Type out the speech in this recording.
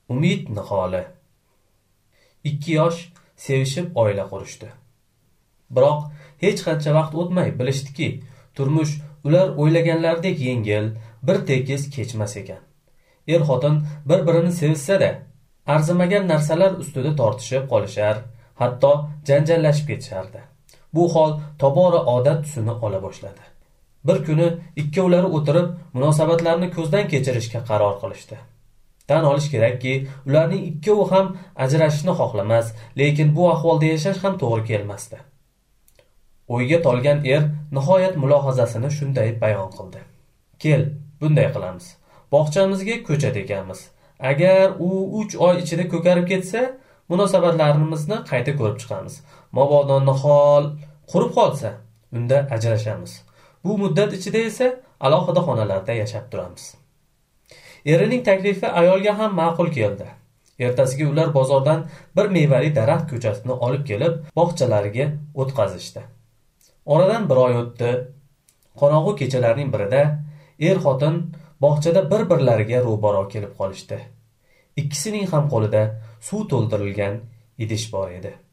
Umid niholi. 2 yosh sevishib oila qurishdi. Biroq hech qancha vaqt o'tmay bilishdiki, turmush ular o'ylaganlaridek yengil, bir tekis kechmas ekan. Er-xotin bir-birini sevishsa-da, arzimagan narsalar ustida tortishib qolishar, hatto janjallashib ketishardi. Bu hol tobora odat tusini ola boshladi. Bir kuni ikkovlari o'tirib munosabatlarni ko'zdan kechirishga qaror qilishdi. Tan olish kerakki, ularning ikkovi ham ajrashishni xohlamas, lekin bu ahvolda yashash ham to'g'ri kelmasdi. O'yga tolgan er nihoyat mulohazasini shunday bayon qildi. Kel, bunday qilamiz. Bog'chamizga ko'chat ekamiz. Agar u 3 oy ichida ko'karib ketsa, munosabatlarimizni qayta ko'rib chiqamiz. Mabodo nihol qurib qolsa, unda ajrashamiz. Bu muddat ichida esa alohida xonalarda yashab turamiz. Erining taklifi ayolga ham ma'qul keldi. Ertasiga ular bozordan bir mevali daraxt ko'chatini olib kelib, bog'chalariga o'tkazishdi. Oradan bir oy o'tdi. Qorong'u kechalarning birida er-xotin bog'chada bir-birlariga ro'baro kelib qolishdi. Ikkisining ham qo'lida suv to'ldirilgan idish bor edi.